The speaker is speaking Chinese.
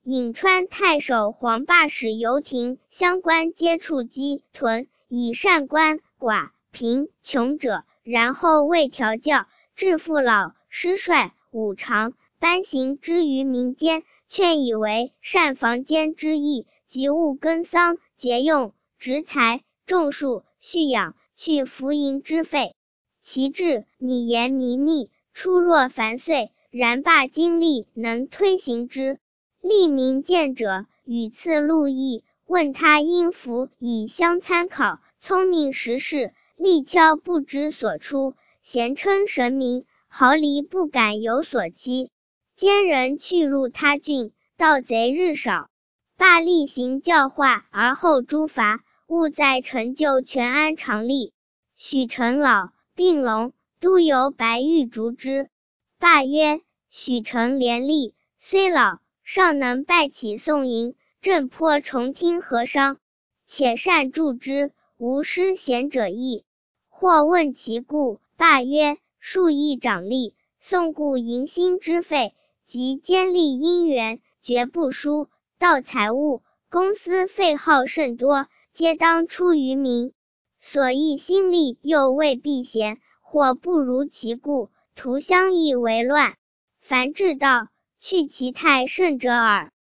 颍川太守黄霸使游亭乡官皆处饥屯，以善官寡贫穷者，然后为调教，致父老师帅武常颁行之于民间，劝以为善房间之意，及物耕桑节用植财种树畜养，去浮盈之费。其志米言弥密，出若繁碎，然罢经力能推行之。利民见者与次路易，问他因服以相参考，聪明识事，力敲不知所出，咸称神明，毫厘不敢有所欺。奸人去入他郡，盗贼日少。罢厉行教化而后诛伐，务在成就全安常利。许成老病聋，都由白玉逐之。罢曰：许成廉吏，虽老，尚能拜起送迎，正颇重听和商，且善助之，无失贤者意。或问其故，罢曰：数亿长吏，送顾迎新之费，及监吏姻缘，绝不疏，盗财物，公私费耗甚多，皆当出于民。所益心力又未避嫌，或不如其故，徒相益为乱。凡治道，去其太甚者耳。